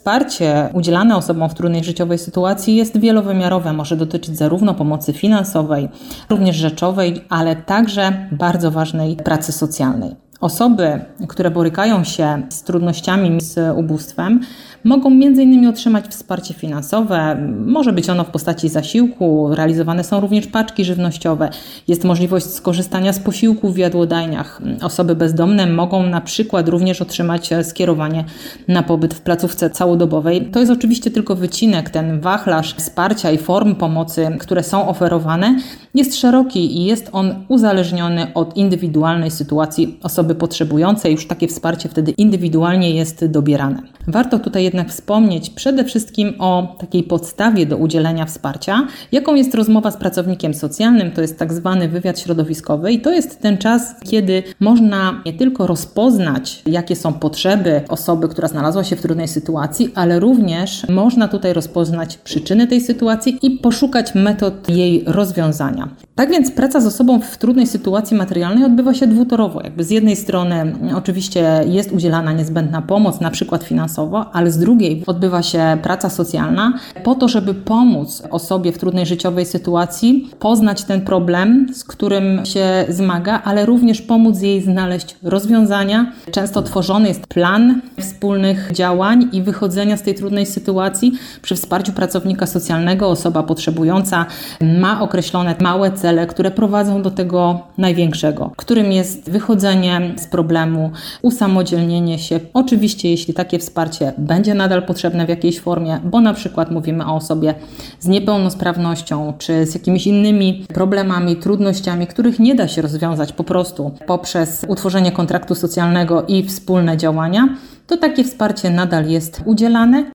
Wsparcie udzielane osobom w trudnej życiowej sytuacji jest wielowymiarowe. Może dotyczyć zarówno pomocy finansowej, również rzeczowej, ale także bardzo ważnej pracy socjalnej. Osoby, które borykają się z trudnościami, z ubóstwem, mogą m.in. otrzymać wsparcie finansowe. Może być ono w postaci zasiłku, realizowane są również paczki żywnościowe. Jest możliwość skorzystania z posiłków w jadłodajniach. Osoby bezdomne mogą na przykład również otrzymać skierowanie na pobyt w placówce całodobowej. To jest oczywiście tylko wycinek. Ten wachlarz wsparcia i form pomocy, które są oferowane, jest szeroki i jest on uzależniony od indywidualnej sytuacji osoby potrzebującej. Już takie wsparcie wtedy indywidualnie jest dobierane. Warto tutaj jednak wspomnieć przede wszystkim o takiej podstawie do udzielenia wsparcia, jaką jest rozmowa z pracownikiem socjalnym. To jest tak zwany wywiad środowiskowy i to jest ten czas, kiedy można nie tylko rozpoznać, jakie są potrzeby osoby, która znalazła się w trudnej sytuacji, ale również można tutaj rozpoznać przyczyny tej sytuacji i poszukać metod jej rozwiązania. Tak więc praca z osobą w trudnej sytuacji materialnej odbywa się dwutorowo. Z jednej strony oczywiście jest udzielana niezbędna pomoc, na przykład finansowo, ale z drugiej odbywa się praca socjalna po to, żeby pomóc osobie w trudnej życiowej sytuacji poznać ten problem, z którym się zmaga, ale również pomóc jej znaleźć rozwiązania. Często tworzony jest plan wspólnych działań i wychodzenia z tej trudnej sytuacji. Przy wsparciu pracownika socjalnego osoba potrzebująca ma określone małe cele, które prowadzą do tego największego, którym jest wychodzenie z problemu, usamodzielnienie się. Oczywiście, jeśli takie wsparcie będzie nadal potrzebne w jakiejś formie, bo na przykład mówimy o osobie z niepełnosprawnością, czy z jakimiś innymi problemami, trudnościami, których nie da się rozwiązać po prostu poprzez utworzenie kontraktu socjalnego i wspólne działania, to takie wsparcie nadal jest udzielane.